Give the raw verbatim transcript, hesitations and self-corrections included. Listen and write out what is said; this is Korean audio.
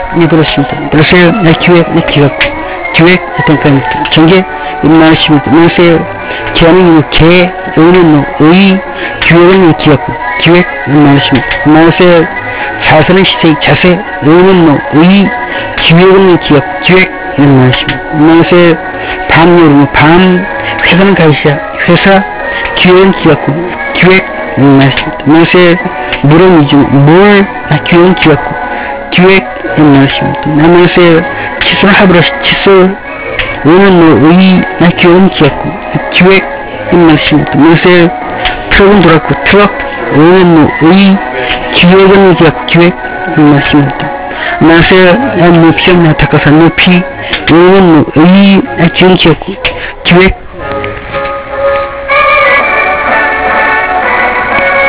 네, 그렇습니다. 그러세요. 네, 기획, 네, 기획. 기획, 어떤가, 경계, 임마하십니다. 그러세요. 기하는 개, 의는 뭐, 의, 기획은 기획, 기획, 임마하십니다. 그러세요. 자세는 시세, 자세, 의는 뭐, 의, 기획은 기획, 기획, 임마하십니다. 그러세요. 밤, 밤, 회사는 가시야, 회사, 기획은 기획, 기획, 임마하십니다. 그러세요. 물은 이중, 물, 기획은 기획, 기획, 임마하십니다. 그러세요. 칫솔 하브러시, 칫솔, 의는 뭐, 의, 나 기억은 기획고, 기획, 임마하십니다. 그러세요. 트럭은 돌았고, 트럭, 의는 뭐, 의, 기획은 기획고, 기획, 임마하십니다. 그러세요. 높이가 나타가서 높이, 의는 뭐, 의, 나 기억은 기획고, 기획,